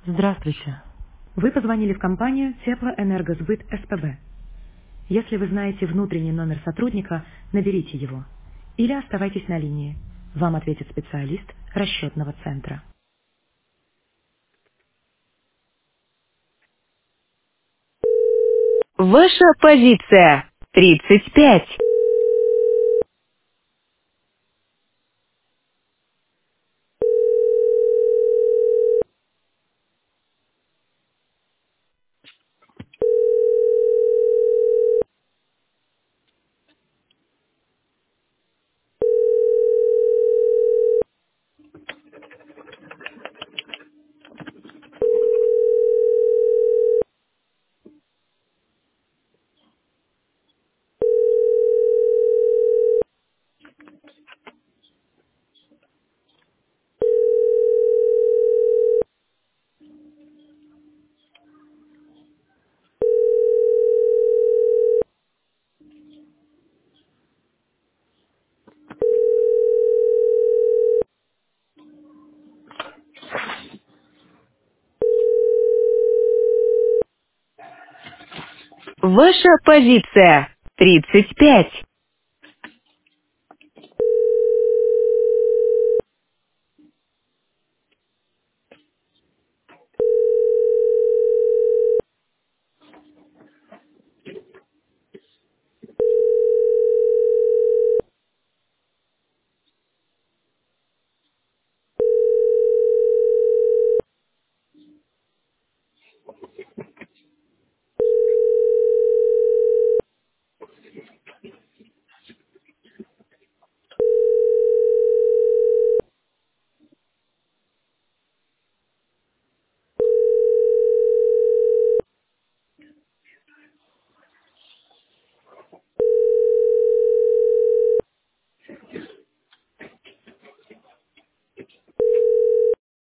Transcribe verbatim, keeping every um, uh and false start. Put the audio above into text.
Здравствуйте. Вы позвонили в компанию Теплоэнергосбыт СПБ. Если вы знаете внутренний номер сотрудника, наберите его. Или оставайтесь на линии. Вам ответит специалист расчетного центра. Ваша позиция тридцать пять. Ваша позиция тридцать пять.